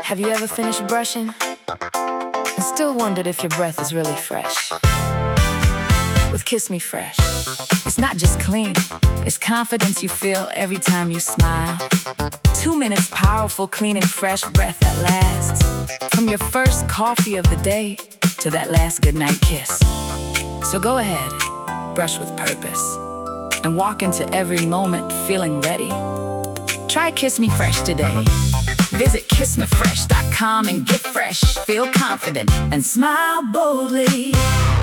Have you ever finished brushing and still wondered if your breath is really fresh? With Kiss Me Fresh, it's not just clean, it's confidence you feel every time you smile. 2 minutes powerful, clean and fresh breath that lasts. From your first coffee of the day to that last goodnight kiss. So go ahead, brush with purpose, and walk into every moment feeling ready. Try Kiss Me Fresh today. Visit kissmefresh.com and get fresh. Feel confident and smile boldly.